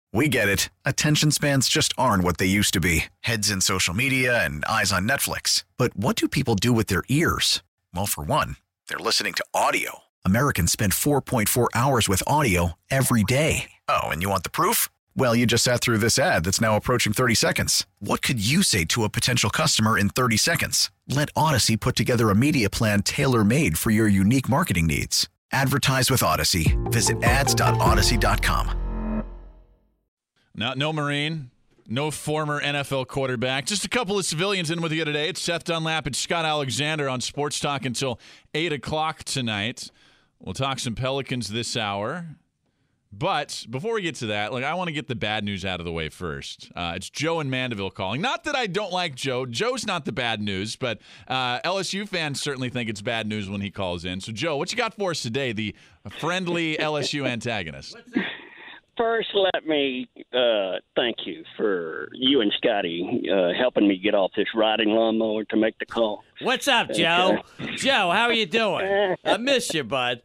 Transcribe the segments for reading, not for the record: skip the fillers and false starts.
We get it. Attention spans just aren't what they used to be. Heads in social media and eyes on Netflix. But what do people do with their ears? Well, for one, they're listening to audio. Americans spend 4.4 hours with audio every day. Oh, and you want the proof? Well, you just sat through this ad that's now approaching 30 seconds. What could you say to a potential customer in 30 seconds? Let Odyssey put together a media plan tailor-made for your unique marketing needs. Advertise with Odyssey. Visit ads.odyssey.com. No Marine, no former NFL quarterback. Just a couple of civilians in with you today. It's Seth Dunlap and Scott Alexander on Sports Talk until 8 o'clock tonight. We'll talk some Pelicans this hour. But before we get to that, I want to get the bad news out of the way first. It's Joe in Mandeville calling. Not that I don't like Joe. Joe's not the bad news, but LSU fans certainly think it's bad news when he calls in. So, Joe, what you got for us today, the friendly LSU antagonist? First, let me thank you for you and Scotty helping me get off this riding lawnmower to make the call. What's up, Joe? Joe, how are you doing? I miss you, bud.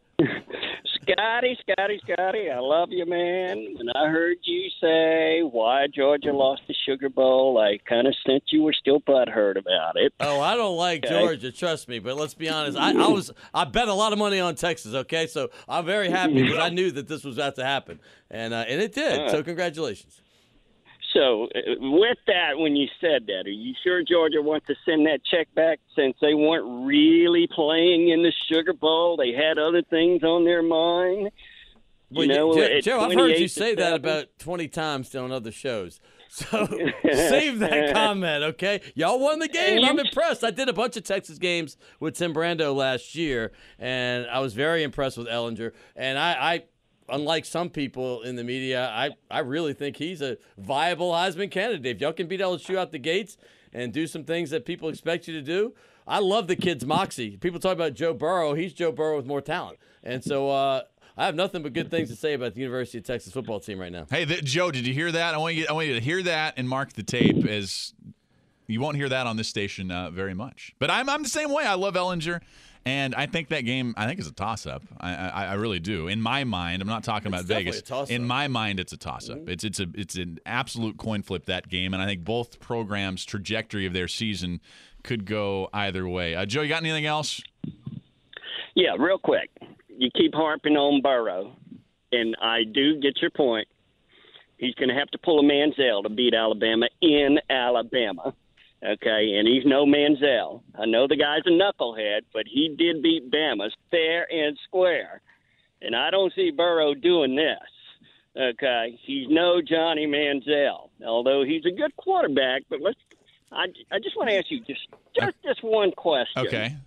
Scotty, I love you, man. When I heard you say why Georgia lost the Sugar Bowl, I kind of sensed you were still butthurt about it. Oh, I don't like Georgia, trust me. But let's be honest, I bet a lot of money on Texas. Okay, so I'm very happy because I knew that this was about to happen, and it did. So congratulations. So with that, when you said that, are you sure Georgia wants to send that check back since they weren't really playing in the Sugar Bowl? They had other things on their mind. Joe, I've heard you say that about 20 times on other shows. So save that comment, okay? Y'all won the game. I'm impressed. I did a bunch of Texas games with Tim Brando last year, and I was very impressed with Ehlinger. And I unlike some people in the media, I really think he's a viable Heisman candidate. If y'all can beat LSU out the gates and do some things that people expect you to do, I love the kid's moxie. People talk about Joe Burrow. He's Joe Burrow with more talent. And so I have nothing but good things to say about the University of Texas football team right now. Hey, Joe, did you hear that? I want you to hear that and mark the tape, as you won't hear that on this station very much. But I'm the same way. I love Ehlinger. And I think that game, is a toss-up. I really do. In my mind, I'm not talking about Vegas. In my mind, it's a toss-up. Mm-hmm. It's an absolute coin flip, that game. And I think both programs' trajectory of their season could go either way. Joe, you got anything else? Yeah, real quick. You keep harping on Burrow, and I do get your point. He's going to have to pull a Manziel to beat Alabama in Alabama. Okay, and he's no Manziel. I know the guy's a knucklehead, but he did beat Bama fair and square. And I don't see Burrow doing this. Okay, he's no Johnny Manziel, although he's a good quarterback. But I just want to ask you just one question. Okay.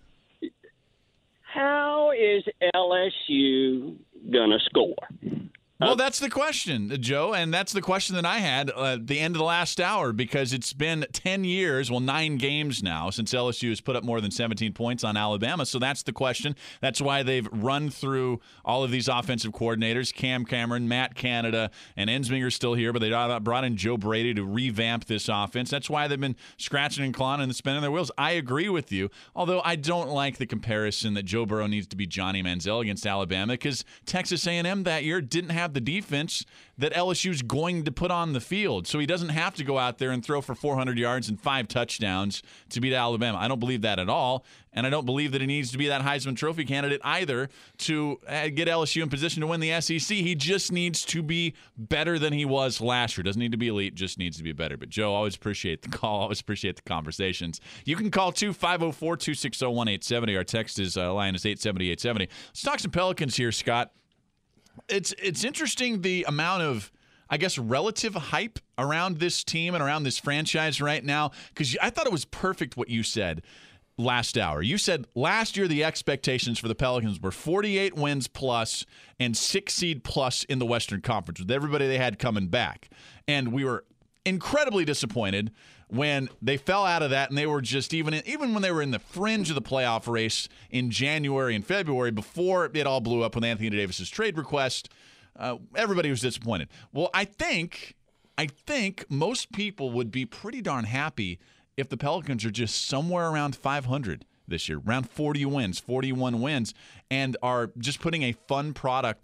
How is LSU gonna score? Well, that's the question, Joe, and that's the question that I had at the end of the last hour, because it's been 10 years, 9 games now, since LSU has put up more than 17 points on Alabama. So that's the question. That's why they've run through all of these offensive coordinators, Cam Cameron, Matt Canada, and Ensminger's still here, but they brought in Joe Brady to revamp this offense. That's why they've been scratching and clawing and spinning their wheels. I agree with you, although I don't like the comparison that Joe Burrow needs to be Johnny Manziel against Alabama, because Texas A&M that year didn't have the defense that LSU's going to put on the field. So he doesn't have to go out there and throw for 400 yards and 5 touchdowns to beat Alabama. I don't believe that at all. And I don't believe that he needs to be that Heisman Trophy candidate either to get LSU in position to win the SEC. He just needs to be better than he was last year. Doesn't need to be elite, just needs to be better. But, Joe, always appreciate the call. Always appreciate the conversations. You can call 504-260-1870. Our text line is 870-870. Let's talk some Pelicans here, Scott. It's interesting the amount of, relative hype around this team and around this franchise right now, because I thought it was perfect what you said last hour. You said last year the expectations for the Pelicans were 48 wins plus and 6 seed plus in the Western Conference with everybody they had coming back. And we were incredibly disappointed when they fell out of that, and they were just even when they were in the fringe of the playoff race in January and February before it all blew up with Anthony Davis's trade request. Everybody was disappointed. Well, I think most people would be pretty darn happy if the Pelicans are just somewhere around 500 this year, around 40 wins, 41 wins, and are just putting a fun product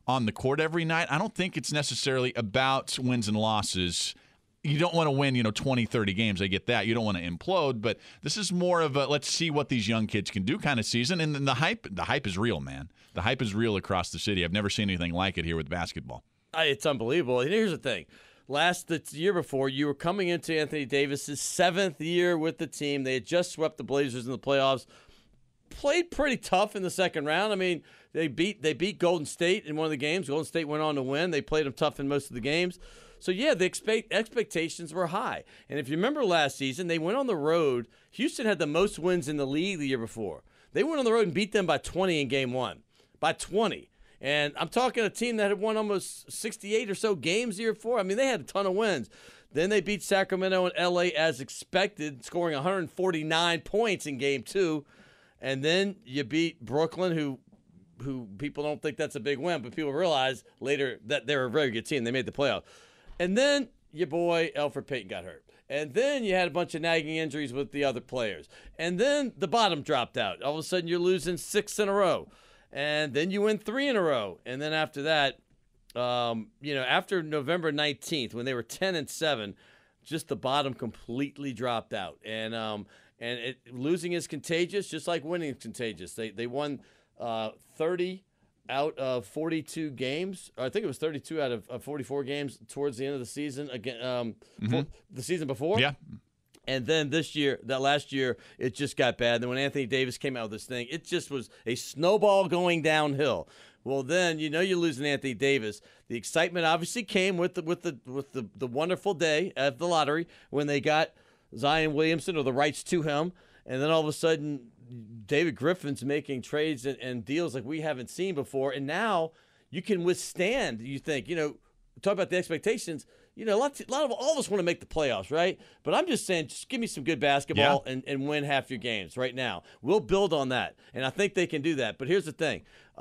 on the court every night. I don't think it's necessarily about wins and losses. You don't want to win, 20, 30 games. I get that. You don't want to implode, but this is more of a let's see what these young kids can do kind of season. And then the hype is real, man. The hype is real across the city. I've never seen anything like it here with basketball. It's unbelievable. And here's the thing. The year before, you were coming into Anthony Davis's 7th year with the team. They had just swept the Blazers in the playoffs. Played pretty tough in the second round. I mean, they beat Golden State in one of the games. Golden State went on to win. They played them tough in most of the games. So, yeah, the expectations were high. And if you remember last season, they went on the road. Houston had the most wins in the league the year before. They went on the road and beat them by 20 in game 1. By 20. And I'm talking a team that had won almost 68 or so games the year before. I mean, they had a ton of wins. Then they beat Sacramento and L.A. as expected, scoring 149 points in game 2. And then you beat Brooklyn, who people don't think that's a big win, but people realize later that they're a very good team. They made the playoffs. And then your boy Elfrid Payton got hurt. And then you had a bunch of nagging injuries with the other players. And then the bottom dropped out. All of a sudden you're losing 6 in a row. And then you win 3 in a row. And then after that, after November 19th, when they were 10-7, just the bottom completely dropped out. And losing is contagious, just like winning is contagious. They won 30 out of 42 games. I think it was 32 out of 44 games towards the end of the season. Again, the season before. Yeah. And then that last year, it just got bad. And then when Anthony Davis came out with this thing, it just was a snowball going downhill. Well, then you're losing Anthony Davis. The excitement obviously came with the wonderful day at the lottery when they got Zion Williamson or the rights to him, and then all of a sudden David Griffin's making trades and deals like we haven't seen before, and now you can withstand. You think talk about the expectations. A lot of all of us want to make the playoffs, right? But I'm just saying, just give me some good basketball and win half your games right now. We'll build on that, and I think they can do that. But here's the thing: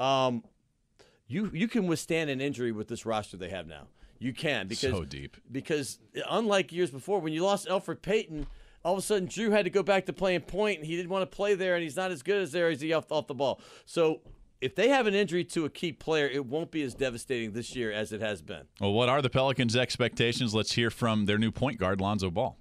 you can withstand an injury with this roster they have now. You can because unlike years before, when you lost Elfrid Payton, all of a sudden Drew had to go back to playing point, and he didn't want to play there, and he's not as good as there as he off the ball. So if they have an injury to a key player, it won't be as devastating this year as it has been. Well, what are the Pelicans' expectations? Let's hear from their new point guard, Lonzo Ball.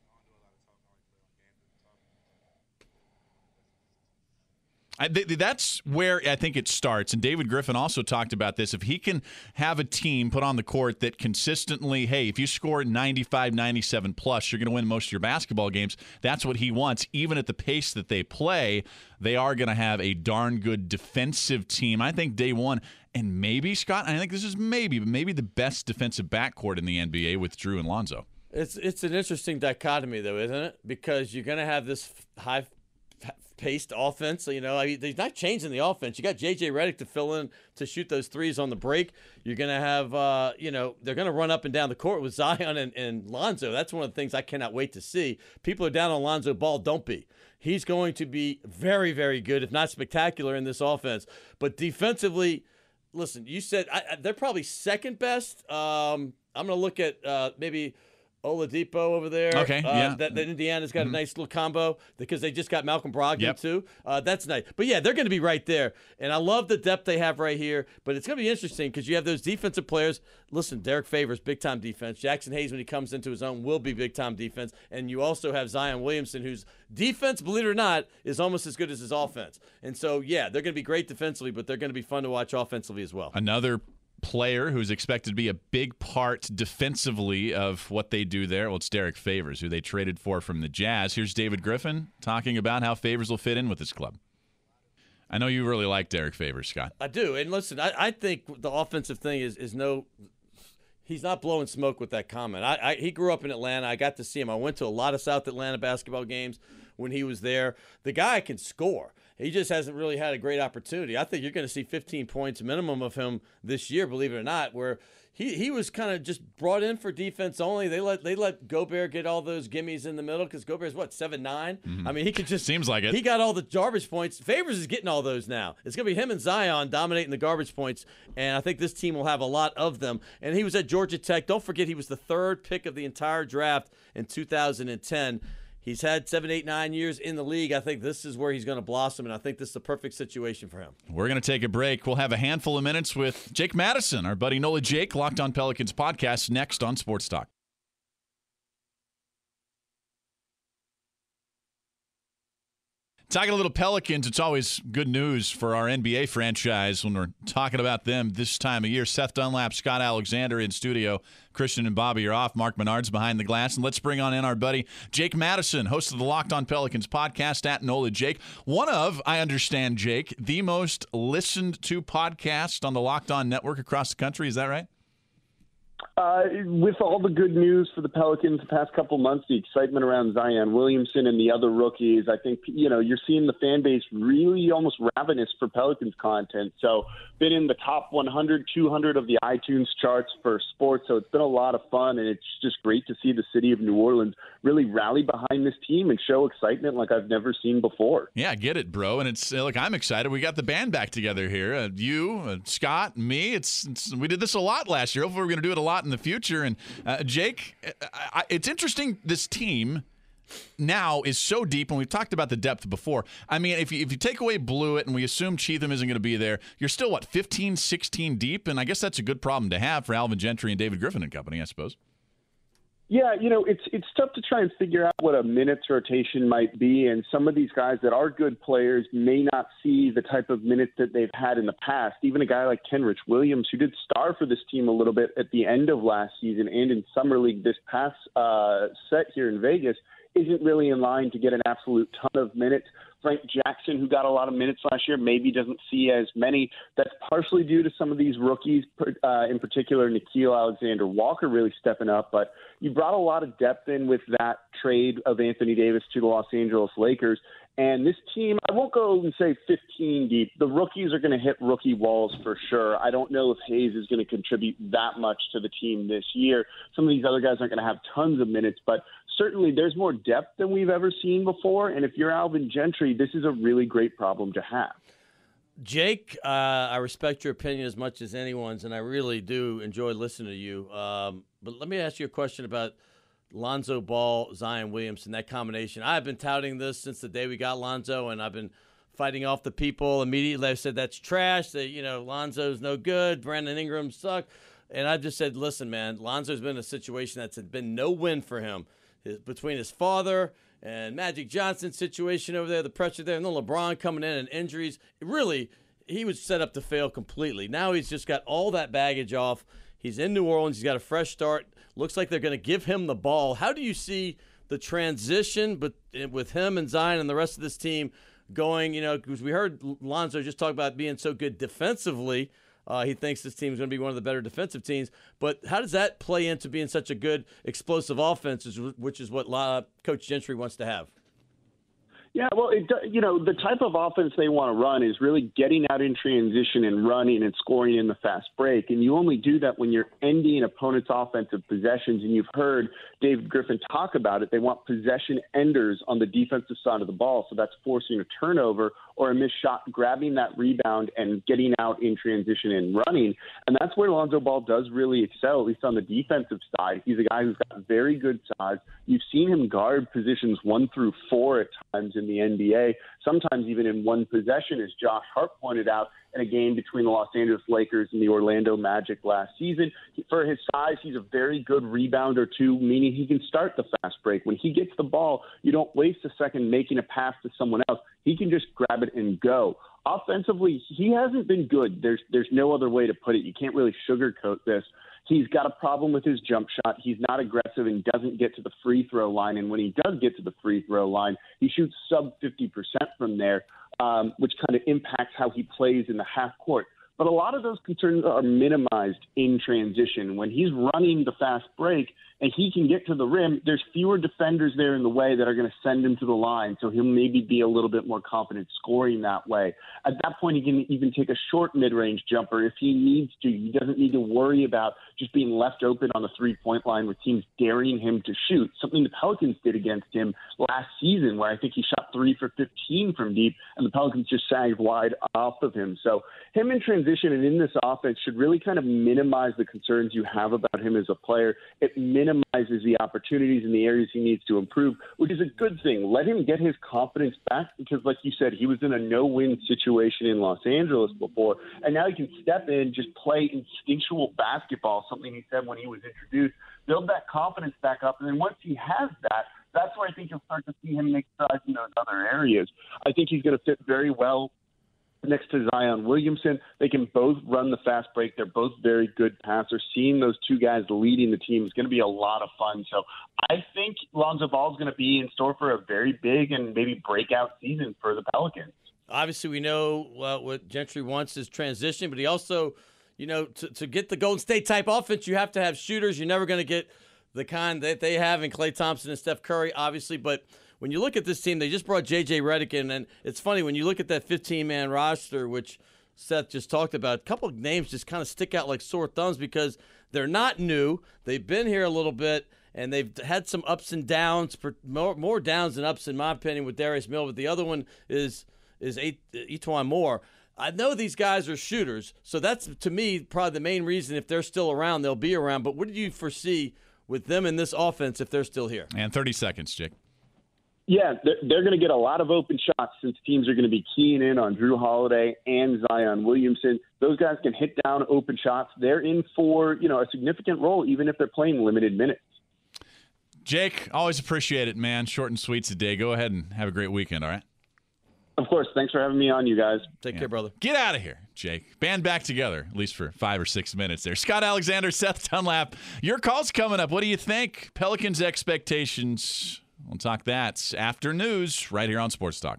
That's where I think it starts. And David Griffin also talked about this. If he can have a team put on the court that consistently, hey, if you score 95, 97 plus, you're going to win most of your basketball games. That's what he wants. Even at the pace that they play, they are going to have a darn good defensive team. I think day one, and maybe, Scott, I think this is maybe the best defensive backcourt in the NBA with Drew and Lonzo. It's an interesting dichotomy, though, isn't it? Because you're going to have this high-paced offense. They're not changing the offense. You got J.J. Redick to fill in to shoot those threes on the break. You're going to have, they're going to run up and down the court with Zion and Lonzo. That's one of the things I cannot wait to see. People are down on Lonzo Ball. Don't be. He's going to be very, very good, if not spectacular, in this offense. But defensively, listen, you said they're probably second best. I'm going to look at maybe Oladipo over there. Okay, yeah. That Indiana's got a nice little combo because they just got Malcolm Brogdon, too. That's nice. But, yeah, they're going to be right there. And I love the depth they have right here. But it's going to be interesting because you have those defensive players. Listen, Derek Favors, big-time defense. Jackson Hayes, when he comes into his own, will be big-time defense. And you also have Zion Williamson, whose defense, believe it or not, is almost as good as his offense. And so, yeah, they're going to be great defensively, but they're going to be fun to watch offensively as well. Another player who's expected to be a big part defensively of what they do there, well, it's Derek Favors, who they traded for from the Jazz. Here's David Griffin talking about how Favors will fit in with this club. I know you really like Derek Favors, Scott. I do. And listen, I think the offensive thing is no – he's not blowing smoke with that comment. He grew up in Atlanta. I got to see him. I went to a lot of South Atlanta basketball games when he was there. The guy can score. He just hasn't really had a great opportunity. I think you're going to see 15 points minimum of him this year, believe it or not, where he was kind of just brought in for defense only. They let Gobert get all those gimmies in the middle because Gobert's, 7'9"? Mm-hmm. I mean, he could just – seems like it. He got all the garbage points. Favors is getting all those now. It's going to be him and Zion dominating the garbage points, and I think this team will have a lot of them. And he was at Georgia Tech. Don't forget he was the 3rd pick of the entire draft in 2010. He's had 7, 8, 9 years in the league. I think this is where he's going to blossom, and I think this is the perfect situation for him. We're going to take a break. We'll have a handful of minutes with Jake Madison, our buddy Nola Jake, Locked on Pelicans podcast, next on Sports Talk. Talking a little Pelicans, it's always good news for our NBA franchise when we're talking about them this time of year. Seth Dunlap, Scott Alexander in studio. Christian and Bobby are off. Mark Menard's behind the glass. And let's bring on in our buddy Jake Madison, host of the Locked on Pelicans podcast, at Nola Jake. One of, I understand, Jake, the most listened to podcast on the Locked on network across the country. Is that right? With all the good news for the Pelicans the past couple months, the excitement around Zion Williamson and the other rookies, I think, you're seeing the fan base really almost ravenous for Pelicans content. So been in the top 100, 200 of the iTunes charts for sports. So it's been a lot of fun, and it's just great to see the city of New Orleans really rally behind this team and show excitement like I've never seen before. Yeah, I get it, bro. And it's look, I'm excited. We got the band back together here. You, Scott, me. We did this a lot last year. Hopefully we're going to do it a lot in the future. And Jake, it's interesting. This team now is so deep, and we've talked about the depth before. I mean, if you take away Blewett and we assume Cheatham isn't going to be there, you're still, 15, 16 deep? And I guess that's a good problem to have for Alvin Gentry and David Griffin and company, I suppose. Yeah, it's tough to try and figure out what a minutes rotation might be, and some of these guys that are good players may not see the type of minutes that they've had in the past. Even a guy like Kenrich Williams, who did star for this team a little bit at the end of last season and in Summer League this past set here in Vegas, isn't really in line to get an absolute ton of minutes. Frank Jackson, who got a lot of minutes last year, maybe doesn't see as many. That's partially due to some of these rookies, in particular Nickeil Alexander-Walker really stepping up. But you brought a lot of depth in with that trade of Anthony Davis to the Los Angeles Lakers. And this team, I won't go and say 15 deep. The rookies are going to hit rookie walls for sure. I don't know if Hayes is going to contribute that much to the team this year. Some of these other guys aren't going to have tons of minutes, but certainly there's more depth than we've ever seen before. And if you're Alvin Gentry, this is a really great problem to have. Jake, I respect your opinion as much as anyone's, and I really do enjoy listening to you. But let me ask you a question about Lonzo Ball, Zion Williamson, that combination. I've been touting this since the day we got Lonzo, and I've been fighting off the people immediately. I said that's trash, that, Lonzo's no good, Brandon Ingram sucked. And I just said, listen, man, Lonzo's been in a situation that's been no win for him. Between his father and Magic Johnson's situation over there, the pressure there, and then LeBron coming in and injuries, really, he was set up to fail completely. Now he's just got all that baggage off. He's in New Orleans. He's got a fresh start. Looks like they're going to give him the ball. How do you see the transition with him and Zion and the rest of this team going? Because we heard Lonzo just talk about being so good defensively. He thinks this team is going to be one of the better defensive teams. But how does that play into being such a good explosive offense, which is what Coach Gentry wants to have? Yeah, well, the type of offense they want to run is really getting out in transition and running and scoring in the fast break. And you only do that when you're ending opponents' offensive possessions. And you've heard David Griffin talk about it. They want possession enders on the defensive side of the ball. So that's forcing a turnover or a missed shot, grabbing that rebound and getting out in transition and running. And that's where Lonzo Ball does really excel, at least on the defensive side. He's a guy who's got very good size. You've seen him guard positions 1 through 4 at times in the NBA, sometimes even in one possession, as Josh Hart pointed out in a game between the Los Angeles Lakers and the Orlando Magic last season. For his size, he's a very good rebounder too, meaning he can start the fast break. When he gets the ball, you don't waste a second making a pass to someone else. He can just grab it and go. Offensively, he hasn't been good. There's no other way to put it. You can't really sugarcoat this. He's got a problem with his jump shot. He's not aggressive and doesn't get to the free throw line. And when he does get to the free throw line, he shoots sub 50% from there, which kind of impacts how he plays in the half court. But a lot of those concerns are minimized in transition. When he's running the fast break and he can get to the rim, there's fewer defenders there in the way that are going to send him to the line. So he'll maybe be a little bit more confident scoring that way. At that point, he can even take a short mid-range jumper if he needs to. He doesn't need to worry about just being left open on the three-point line with teams daring him to shoot, something the Pelicans did against him last season, where I think he shot 3 for 15 from deep, and the Pelicans just sagged wide off of him. So him in transition position and in this offense should really kind of minimize the concerns you have about him as a player. It minimizes the opportunities in the areas he needs to improve, which is a good thing. Let him get his confidence back because, like you said, he was in a no-win situation in Los Angeles before, and now he can step in, just play instinctual basketball, something he said when he was introduced, build that confidence back up, and then once he has that, that's where I think you'll start to see him make strides in those other areas. I think he's going to fit very well next to Zion Williamson. They can both run the fast break. They're both very good passers. Seeing those two guys leading the team is going to be a lot of fun. So I think Lonzo Ball is going to be in store for a very big and maybe breakout season for the Pelicans. Obviously, we know what Gentry wants is transition, but he also, to get the Golden State type offense, you have to have shooters. You're never going to get the kind that they have in Klay Thompson and Steph Curry, obviously. But when you look at this team, they just brought J.J. Redick in, and it's funny, when you look at that 15-man roster, which Seth just talked about, a couple of names just kind of stick out like sore thumbs because they're not new. They've been here a little bit, and they've had some ups and downs, more downs than ups, in my opinion, with Darius Miller. But the other one is E'Twaun Moore. I know these guys are shooters, so that's, to me, probably the main reason if they're still around, they'll be around. But what do you foresee with them in this offense if they're still here? And 30 seconds, Jake. Yeah, they're going to get a lot of open shots since teams are going to be keying in on Drew Holiday and Zion Williamson. Those guys can hit down open shots. They're in for, a significant role, even if they're playing limited minutes. Jake, always appreciate it, man. Short and sweet today. Go ahead and have a great weekend, all right? Of course. Thanks for having me on, you guys. Take care, brother. Get out of here, Jake. Band back together, at least for 5 or 6 minutes there. Scott Alexander, Seth Dunlap. Your call's coming up. What do you think? Pelicans expectations. We'll talk that after news right here on Sports Talk.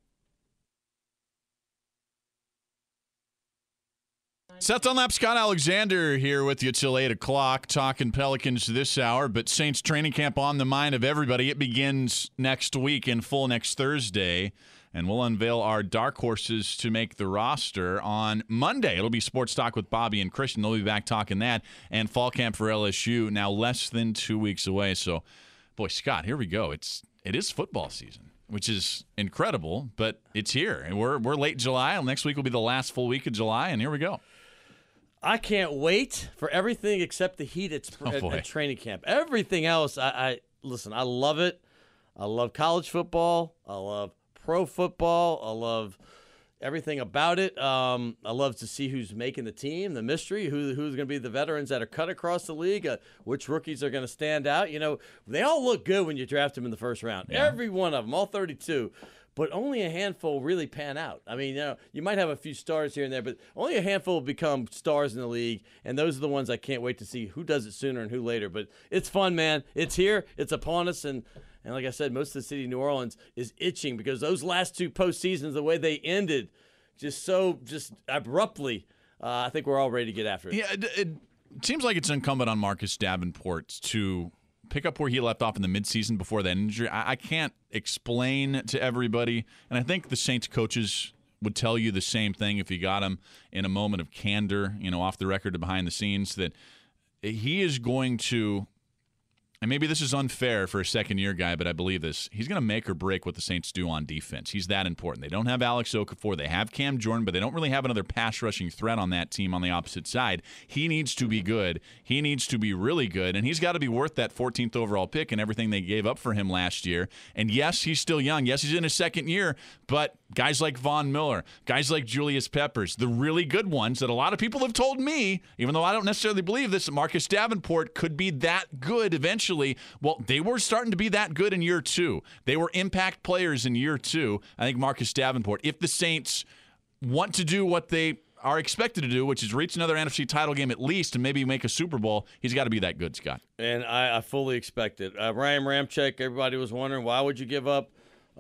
Seth Dunlap, Scott Alexander here with you till 8 o'clock, talking Pelicans this hour. But Saints training camp on the mind of everybody. It begins next week in full next Thursday. And we'll unveil our dark horses to make the roster on Monday. It'll be Sports Talk with Bobby and Christian. They'll be back talking that. And fall camp for LSU now less than 2 weeks away. So, boy, Scott, here we go. It is football season, which is incredible, but it's here. And we're late July. Next week will be the last full week of July, and here we go. I can't wait for everything except the heat at training camp. Everything else, listen, I love it. I love college football. I love pro football. I love everything about it. I love to see who's making the team, the mystery, who's going to be the veterans that are cut across the league, which rookies are going to stand out. They all look good when you draft them in the first round. Yeah. Every one of them, all 32. But only a handful really pan out. I mean, you might have a few stars here and there, but only a handful will become stars in the league, and those are the ones I can't wait to see who does it sooner and who later. But it's fun, man. It's here. It's upon us, and like I said, most of the city of New Orleans is itching because those last two postseasons, the way they ended, just abruptly, I think we're all ready to get after it. Yeah, it seems like it's incumbent on Marcus Davenport to pick up where he left off in the midseason before that injury. I can't explain to everybody, and I think the Saints coaches would tell you the same thing if you got him in a moment of candor, off the record or behind the scenes, that he is going to, and maybe this is unfair for a second-year guy, but I believe this. He's going to make or break what the Saints do on defense. He's that important. They don't have Alex Okafor. They have Cam Jordan, but they don't really have another pass-rushing threat on that team on the opposite side. He needs to be good. He needs to be really good, and he's got to be worth that 14th overall pick and everything they gave up for him last year. And, yes, he's still young. Yes, he's in his second year, but guys like Von Miller, guys like Julius Peppers, the really good ones that a lot of people have told me, even though I don't necessarily believe this, Marcus Davenport could be that good eventually. Well, they were starting to be that good in year two. They were impact players in year two. I think Marcus Davenport, if the Saints want to do what they are expected to do, which is reach another NFC title game at least and maybe make a Super Bowl, he's got to be that good, Scott. And I fully expect it. Ryan Ramczyk, everybody was wondering, why would you give up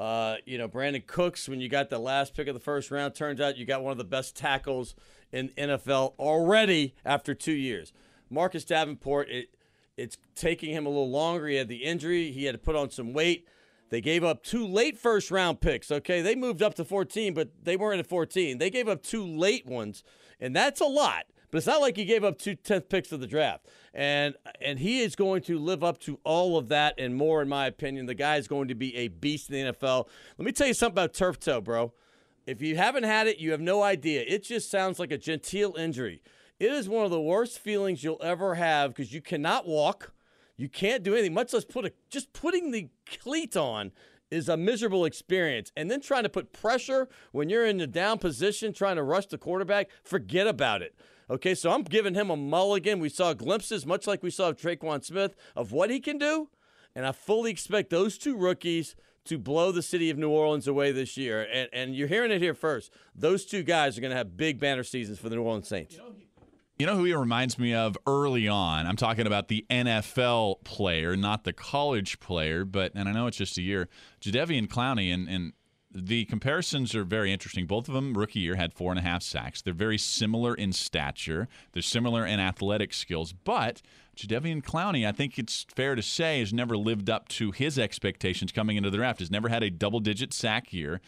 Brandon Cooks when you got the last pick of the first round? Turns out you got one of the best tackles in NFL already after 2 years. Marcus Davenport, it's taking him a little longer. He had the injury. He had to put on some weight. They gave up 2 late first-round picks, okay? They moved up to 14, but they weren't at 14. They gave up 2 late ones, and that's a lot. But it's not like he gave up 2 10th picks of the draft. And he is going to live up to all of that and more, in my opinion. The guy is going to be a beast in the NFL. Let me tell you something about turf toe, bro. If you haven't had it, you have no idea. It just sounds like a genteel injury. It is one of the worst feelings you'll ever have because you cannot walk. You can't do anything, much less just putting the cleat on is a miserable experience. And then trying to put pressure when you're in the down position, trying to rush the quarterback, forget about it. Okay, so I'm giving him a mulligan. We saw glimpses, much like we saw of Traquan Smith, of what he can do. And I fully expect those two rookies to blow the city of New Orleans away this year. And you're hearing it here first. Those two guys are going to have big banner seasons for the New Orleans Saints. You know who he reminds me of early on? I'm talking about the NFL player, not the college player, and I know it's just a year, Jadeveon Clowney, and the comparisons are very interesting. Both of them, rookie year, had 4.5 sacks. They're very similar in stature. They're similar in athletic skills. But Jadeveon Clowney, I think it's fair to say, has never lived up to his expectations coming into the draft. Has never had a double-digit sack year,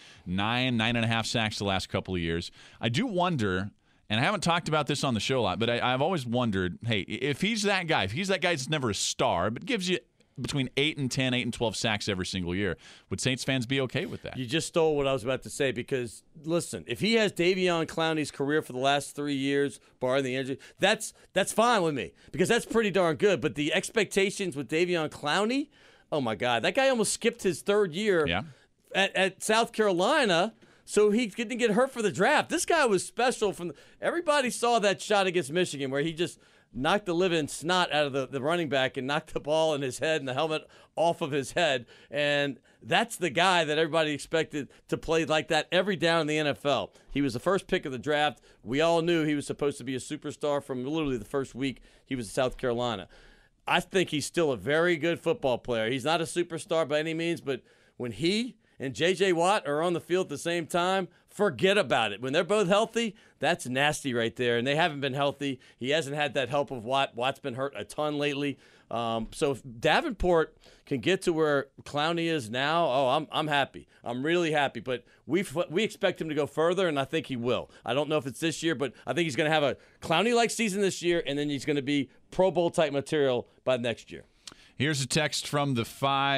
9.5 sacks the last couple of years. I do wonder, and I haven't talked about this on the show a lot, but I've always wondered, hey, if he's that guy that's never a star, but gives you between 8 and 10, 8 and 12 sacks every single year, would Saints fans be okay with that? You just stole what I was about to say because, listen, if he has Davion Clowney's career for the last 3 years, barring the injury, that's fine with me because that's pretty darn good. But the expectations with Davion Clowney, oh, my God, that guy almost skipped his third year at South Carolina, so he didn't get hurt for the draft. This guy was special. Everybody saw that shot against Michigan where he just knocked the living snot out of the running back and knocked the ball in his head and the helmet off of his head. And that's the guy that everybody expected to play like that every down in the NFL. He was the first pick of the draft. We all knew he was supposed to be a superstar from literally the first week he was in South Carolina. I think he's still a very good football player. He's not a superstar by any means, but when he and J.J. Watt are on the field at the same time, forget about it. When they're both healthy, that's nasty right there, and they haven't been healthy. He hasn't had that help of Watt. Watt's been hurt a ton lately. So if Davenport can get to where Clowney is now, I'm happy. I'm really happy. But we expect him to go further, and I think he will. I don't know if it's this year, but I think he's going to have a Clowney-like season this year, and then he's going to be Pro Bowl-type material by next year. Here's a text from the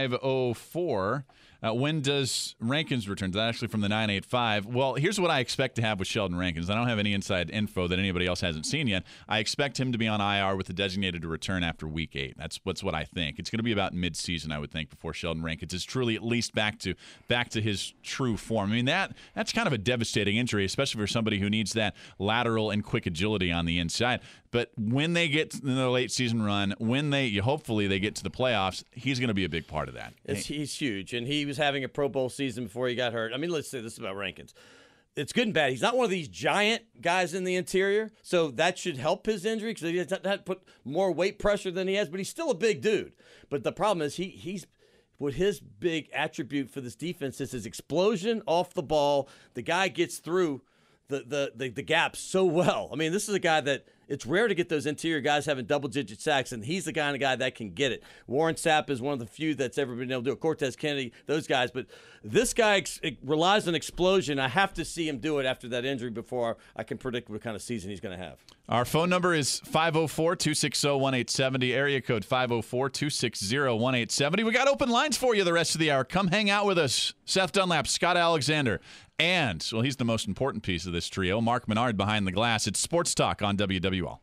504. When does Rankins return? Is that actually from the 985? Well, here's what I expect to have with Sheldon Rankins. I don't have any inside info that anybody else hasn't seen yet. I expect him to be on IR with the designated to return after Week 8. That's what I think. It's going to be about mid-season, I would think, before Sheldon Rankins is truly at least back to his true form. I mean, that's kind of a devastating injury, especially for somebody who needs that lateral and quick agility on the inside. But when they get in the late season run, hopefully they get to the playoffs, he's going to be a big part of that. He's huge, and he was having a Pro Bowl season before he got hurt. I mean, let's say this about Rankins. It's good and bad. He's not one of these giant guys in the interior, so that should help his injury because he had to put more weight pressure than he has, but he's still a big dude. But the problem is he's what his big attribute for this defense is his explosion off the ball. The guy gets through the gaps so well. I mean, this is a guy that it's rare to get those interior guys having double-digit sacks, and he's the kind of guy that can get it. Warren Sapp is one of the few that's ever been able to do it. Cortez Kennedy, those guys. But this guy relies on explosion. I have to see him do it after that injury before I can predict what kind of season he's going to have. Our phone number is 504-260-1870, area code 504-260-1870. We got open lines for you the rest of the hour. Come hang out with us. Seth Dunlap, Scott Alexander, and, well, he's the most important piece of this trio, Mark Menard behind the glass. It's Sports Talk on WWL.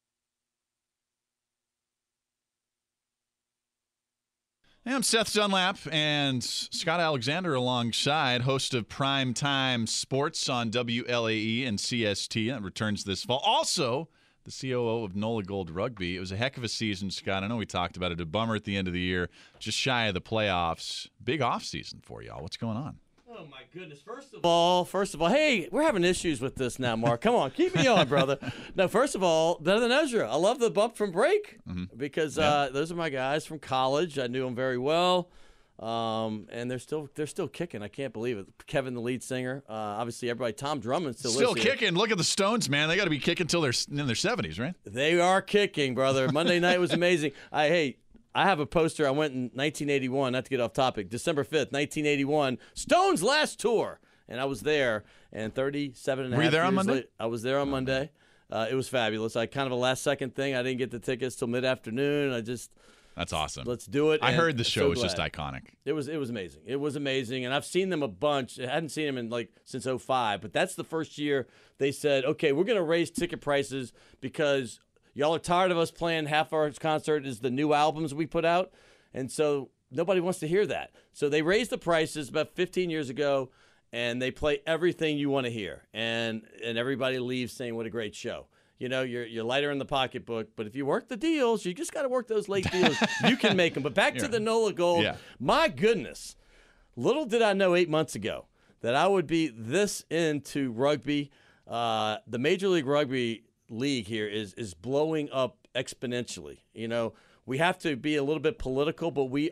I'm Seth Dunlap and Scott Alexander alongside, host of Primetime Sports on WLAE and CST. That returns this fall. Also, the COO of NOLA Gold Rugby. It was a heck of a season, Scott. I know we talked about it. A bummer at the end of the year, just shy of the playoffs. Big offseason for y'all. What's going on? Oh, my goodness. First of all, hey, we're having issues with this now, Mark. Come on, keep me on, brother. No, first of all, better than Ezra. I love the bump from break because those are my guys from college. I knew them very well, and they're still kicking. I can't believe it. Kevin, the lead singer. Obviously, everybody, Tom Drummond still kicking. Look at the Stones, man. They got to be kicking until they're in their 70s, right? They are kicking, brother. Monday night was amazing. I have a poster. I went in 1981, not to get off topic, December 5th, 1981, Stones' last tour. And I was there, and 37 and a half years there on Monday? later, I was there on Monday. It was fabulous. I kind of a last-second thing. I didn't get the tickets till mid-afternoon. That's awesome. Let's do it. I heard the show was just iconic. It was amazing. It was amazing, and I've seen them a bunch. I hadn't seen them in since 2005, but that's the first year they said, okay, we're going to raise ticket prices because y'all are tired of us playing half our concert is the new albums we put out, and so nobody wants to hear that. So they raised the prices about 15 years ago, and they play everything you want to hear, and everybody leaves saying what a great show. You know, you're lighter in the pocketbook, but if you work the deals, you just got to work those late deals. You can make them. But back to the NOLA Gold, my goodness, little did I know 8 months ago that I would be this into rugby. The Major League Rugby League here is blowing up exponentially. You know, we have to be a little bit political, but we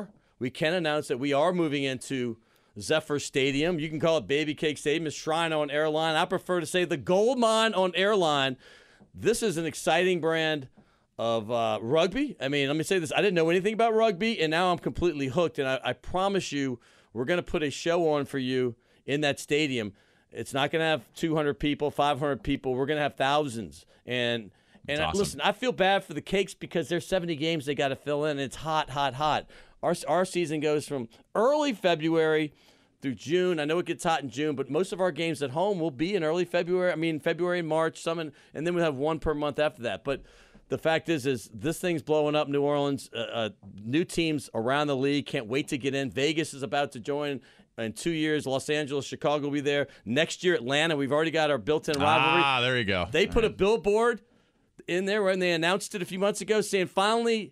can announce that we are moving into Zephyr Stadium. You can call it Baby Cake Stadium. It's Shrine on Airline. I prefer to say the Gold Mine on Airline. This is an exciting brand of rugby. I mean, let me say this. I didn't know anything about rugby, and now I'm completely hooked. And I promise you, we're going to put a show on for you in that stadium. It's not going to have 200 people, 500 people. We're going to have thousands. And awesome. Listen, I feel bad for the Cakes because there's 70 games they got to fill in. And it's hot, hot, hot. Our season goes from early February through June. I know it gets hot in June, but most of our games at home will be in early February. I mean, February and March, and then we'll have one per month after that. But the fact is this thing's blowing up New Orleans. New teams around the league can't wait to get in. Vegas is about to join in 2 years. Los Angeles, Chicago will be there. Next year, Atlanta. We've already got our built-in rivalry. There you go. They put a billboard in there when they announced it a few months ago saying, finally,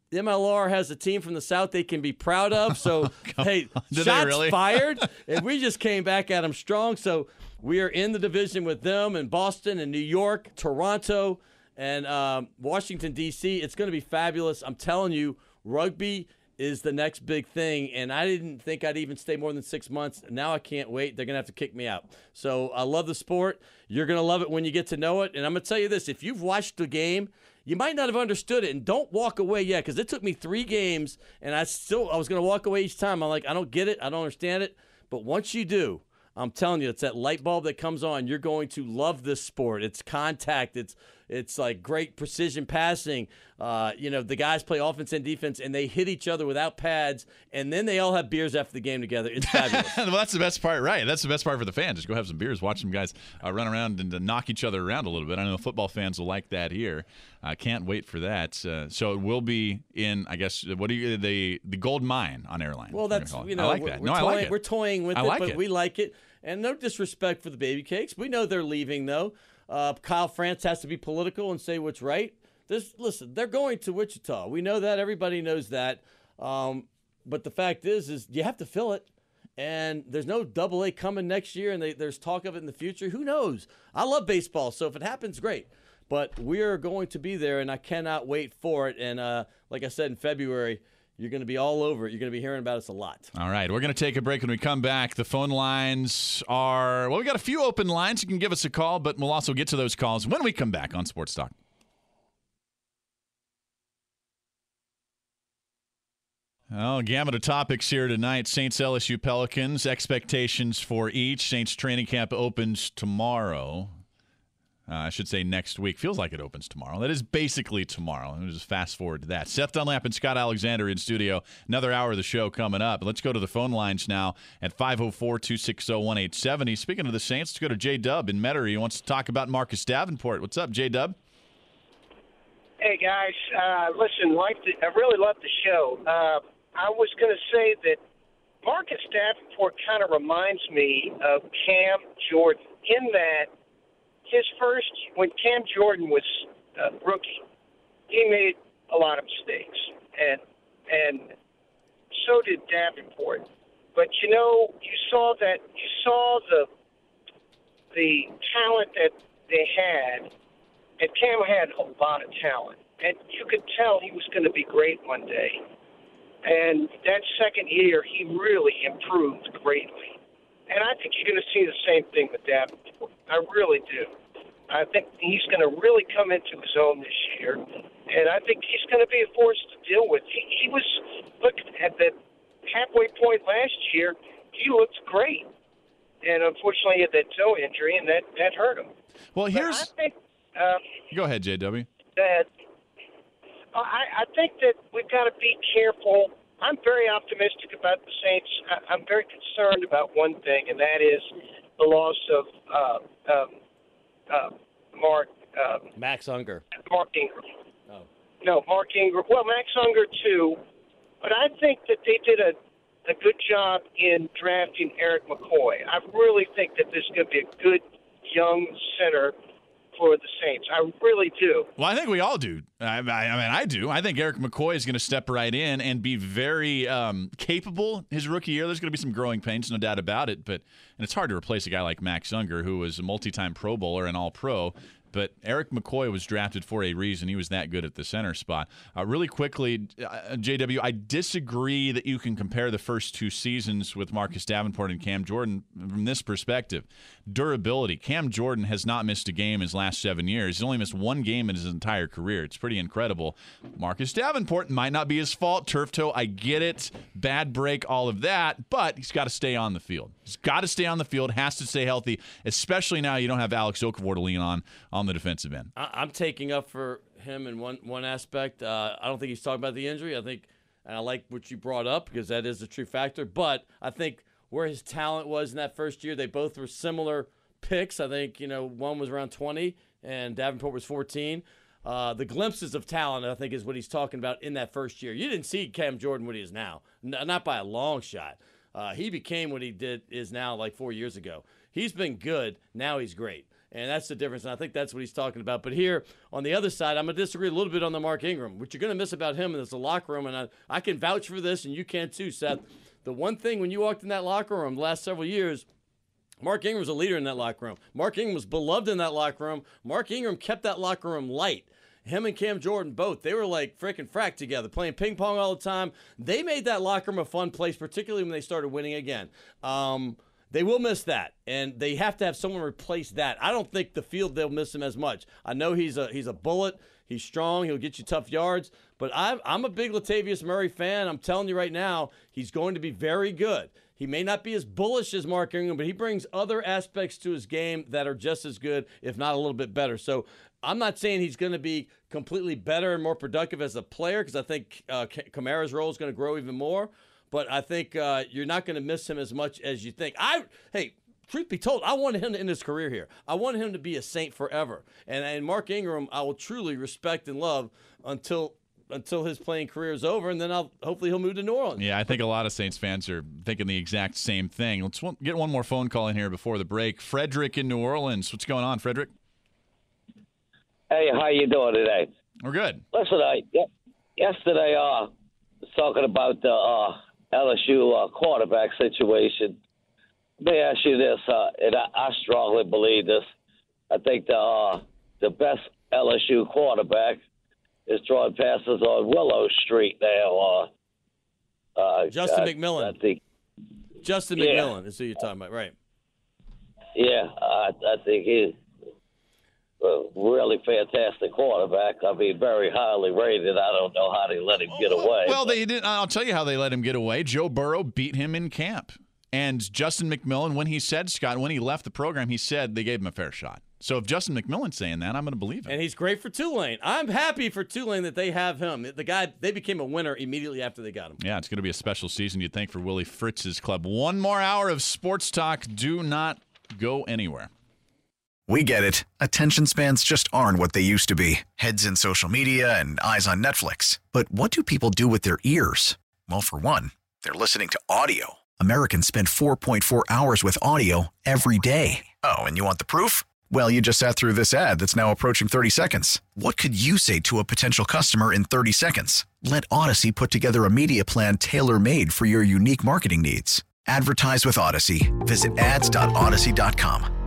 MLR has a team from the South they can be proud of. So, hey, shots fired. And we just came back at them strong. So we are in the division with them in Boston and New York, Toronto, and Washington, D.C. It's going to be fabulous. I'm telling you, rugby is the next big thing. And I didn't think I'd even stay more than 6 months. Now I can't wait. They're going to have to kick me out. So I love the sport. You're going to love it when you get to know it. And I'm going to tell you this. If you've watched the game, you might not have understood it, and don't walk away yet, because it took me 3 games, and I was going to walk away each time. I'm like, I don't get it. I don't understand it. But once you do, I'm telling you, it's that light bulb that comes on. You're going to love this sport. It's contact. It's like great precision passing. The guys play offense and defense, and they hit each other without pads, and then they all have beers after the game together. It's fabulous. Well, that's the best part, right? That's the best part for the fans. Just go have some beers, watch some guys run around and knock each other around a little bit. I know football fans will like that here. I can't wait for that. So it will be in, I guess, the Gold Mine on Airline. Well, that's, I like that. I like it. We're toying with but we like it. And no disrespect for the Baby Cakes. We know they're leaving, though. Kyle France has to be political and say what's right. Listen, they're going to Wichita. We know that. Everybody knows that. But the fact is you have to fill it. And there's no AA coming next year, and there's talk of it in the future. Who knows? I love baseball, so if it happens, great. But we're going to be there, and I cannot wait for it. And like I said, in February, you're going to be all over it. You're going to be hearing about us a lot. All right. We're going to take a break. When we come back, the phone lines are, we got a few open lines. You can give us a call, but we'll also get to those calls when we come back on Sports Talk. Oh, gamut of topics here tonight. Saints, LSU, Pelicans, expectations for each. Saints training camp opens tomorrow. I should say next week. Feels like it opens tomorrow. That is basically tomorrow. We'll just fast forward to that. Seth Dunlap and Scott Alexander in studio. Another hour of the show coming up. Let's go to the phone lines now at 504-260-1870. Speaking of the Saints, let's go to J-Dub in Metairie. He wants to talk about Marcus Davenport. What's up, J-Dub? Hey, guys. Listen, I really love the show. I was going to say that Marcus Davenport kind of reminds me of Cam Jordan in that when Cam Jordan was a rookie, he made a lot of mistakes, and so did Davenport. But you saw the talent that they had, and Cam had a lot of talent, and you could tell he was going to be great one day. And that second year, he really improved greatly. And I think you're going to see the same thing with Davenport. I really do. I think he's going to really come into his own this year, and I think he's going to be a force to deal with. He was, look, at the halfway point last year, he looked great. And unfortunately, he had that toe injury, and that hurt him. Well, I think, go ahead, JW. That I think that we've got to be careful. I'm very optimistic about the Saints. I'm very concerned about one thing, and that is the loss of Max Unger. Mark Ingram. Oh. No, Mark Ingram. Well, Max Unger too, but I think that they did a good job in drafting Eric McCoy. I really think that this is going to be a good young center for the Saints. I really do. Well, I think we all do. I mean, I do. I think Eric McCoy is going to step right in and be very capable his rookie year. There's going to be some growing pains, no doubt about it. And it's hard to replace a guy like Max Unger, who was a multi-time Pro Bowler and All-Pro. But Eric McCoy was drafted for a reason. He was that good at the center spot. Really quickly, JW, I disagree that you can compare the first two seasons with Marcus Davenport and Cam Jordan from this perspective. Durability. Cam Jordan has not missed a game in his last 7 years. He's only missed one game in his entire career. It's pretty incredible. Marcus Davenport might not be his fault. Turf toe, I get it. Bad break, all of that. But he's got to stay on the field. He's got to stay on the field, has to stay healthy, especially now you don't have Alex Okafor to lean on the defensive end. I'm taking up for him in one aspect. I don't think he's talking about the injury. And I like what you brought up because that is a true factor. But I think where his talent was in that first year, they both were similar picks. I think, one was around 20 and Davenport was 14. The glimpses of talent, I think, is what he's talking about in that first year. You didn't see Cam Jordan what he is now, not by a long shot. He became what he is now like 4 years ago. He's been good. Now he's great. And that's the difference, and I think that's what he's talking about. But here, on the other side, I'm going to disagree a little bit on the Mark Ingram. What you're going to miss about him is the locker room, and I can vouch for this, and you can too, Seth. The one thing, when you walked in that locker room the last several years, Mark Ingram was a leader in that locker room. Mark Ingram was beloved in that locker room. Mark Ingram kept that locker room light. Him and Cam Jordan both, they were like freaking frack together, playing ping pong all the time. They made that locker room a fun place, particularly when they started winning again. They will miss that, and they have to have someone replace that. I don't think the field they'll miss him as much. I know he's a bullet. He's strong. He'll get you tough yards. But I'm a big Latavius Murray fan. I'm telling you right now, he's going to be very good. He may not be as bullish as Mark Ingram, but he brings other aspects to his game that are just as good, if not a little bit better. So I'm not saying he's going to be completely better and more productive as a player because I think Kamara's role is going to grow even more. But I think you're not going to miss him as much as you think. Hey, truth be told, I wanted him to end his career here. I wanted him to be a Saint forever. And Mark Ingram, I will truly respect and love until his playing career is over, and then hopefully he'll move to New Orleans. Yeah, I think a lot of Saints fans are thinking the exact same thing. Let's get one more phone call in here before the break. Frederick in New Orleans. What's going on, Frederick? Hey, how you doing today? We're good. Listen, yesterday was talking about the LSU quarterback situation. Let me ask you this, and I strongly believe this. I think the best LSU quarterback is throwing passes on Willow Street now. Justin McMillan. I think. Justin McMillan is who you're talking about, right? Yeah, I think he's a really fantastic quarterback. I mean, very highly rated. I don't know how they let him get away. Well, they didn't. I'll tell you how they let him get away. Joe Burrow beat him in camp. And Justin McMillan, when he left the program, he said they gave him a fair shot. So if Justin McMillan's saying that, I'm going to believe him. And he's great for Tulane. I'm happy for Tulane that they have him. The guy, they became a winner immediately after they got him. Yeah, it's going to be a special season, you'd think, for Willie Fritz's club. One more hour of sports talk. Do not go anywhere. We get it. Attention spans just aren't what they used to be. Heads in social media and eyes on Netflix. But what do people do with their ears? Well, for one, they're listening to audio. Americans spend 4.4 hours with audio every day. Oh, and you want the proof? Well, you just sat through this ad that's now approaching 30 seconds. What could you say to a potential customer in 30 seconds? Let Odyssey put together a media plan tailor-made for your unique marketing needs. Advertise with Odyssey. Visit ads.odyssey.com.